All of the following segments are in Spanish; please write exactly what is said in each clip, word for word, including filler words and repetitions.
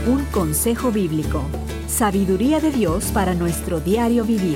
Un consejo bíblico. Sabiduría de Dios para nuestro diario vivir.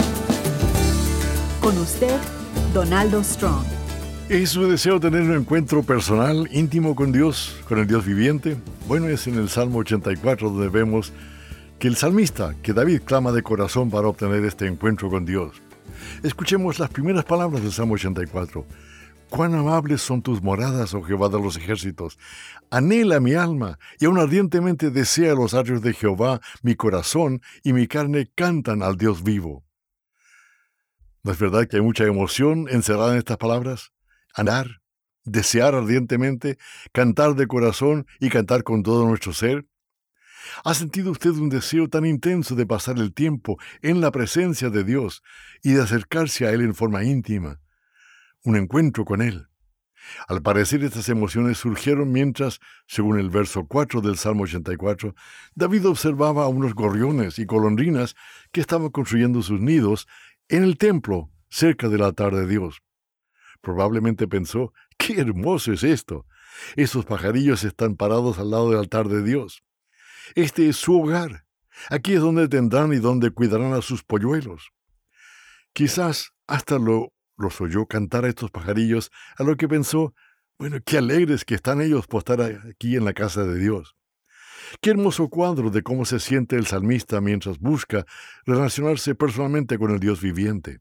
Con usted, Donaldo Strong. ¿Es su deseo tener un encuentro personal, íntimo con Dios, con el Dios viviente? Bueno, es en el Salmo ochenta y cuatro donde vemos que el salmista, que David clama de corazón para obtener este encuentro con Dios. Escuchemos las primeras palabras del Salmo ochenta y cuatro. Cuán amables son tus moradas, oh Jehová de los ejércitos. Anhela mi alma, y aún ardientemente desea los atrios de Jehová. Mi corazón y mi carne cantan al Dios vivo. ¿No es verdad que hay mucha emoción encerrada en estas palabras? Andar, desear ardientemente, cantar de corazón y cantar con todo nuestro ser. ¿Ha sentido usted un deseo tan intenso de pasar el tiempo en la presencia de Dios y de acercarse a Él en forma íntima? Un encuentro con Él. Al parecer estas emociones surgieron mientras, según el verso cuatro del Salmo ochenta y cuatro, David observaba a unos gorriones y golondrinas que estaban construyendo sus nidos en el templo cerca del altar de Dios. Probablemente pensó, ¡qué hermoso es esto! Esos pajarillos están parados al lado del altar de Dios. Este es su hogar. Aquí es donde tendrán y donde cuidarán a sus polluelos. Quizás hasta lo, los oyó cantar a estos pajarillos, a lo que pensó, bueno, qué alegres que están ellos por estar aquí en la casa de Dios. Qué hermoso cuadro de cómo se siente el salmista mientras busca relacionarse personalmente con el Dios viviente.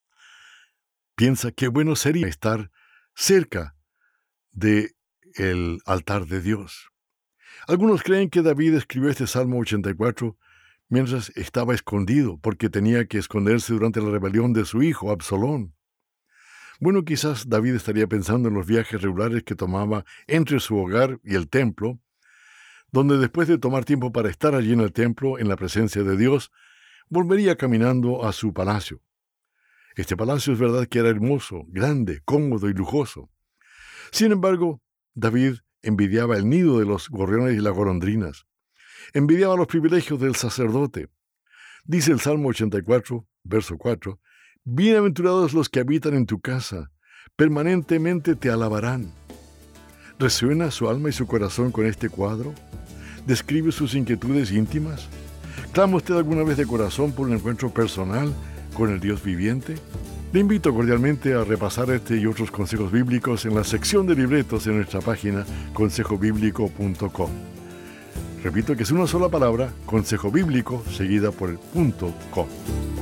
Piensa qué bueno sería estar cerca del altar de Dios. Algunos creen que David escribió este Salmo ochenta y cuatro mientras estaba escondido, porque tenía que esconderse durante la rebelión de su hijo, Absalón. Bueno, quizás David estaría pensando en los viajes regulares que tomaba entre su hogar y el templo, donde después de tomar tiempo para estar allí en el templo, en la presencia de Dios, volvería caminando a su palacio. Este palacio es verdad que era hermoso, grande, cómodo y lujoso. Sin embargo, David envidiaba el nido de los gorriones y las golondrinas. Envidiaba los privilegios del sacerdote. Dice el Salmo ochenta y cuatro, verso cuatro, bienaventurados los que habitan en tu casa, permanentemente te alabarán. ¿Resuena su alma y su corazón con este cuadro? ¿Describe sus inquietudes íntimas? ¿Clama usted alguna vez de corazón por un encuentro personal con el Dios viviente? Le invito cordialmente a repasar este y otros consejos bíblicos en la sección de libretos en nuestra página consejo bíblico punto com. Repito que es una sola palabra, consejo bíblico, seguida por el punto com.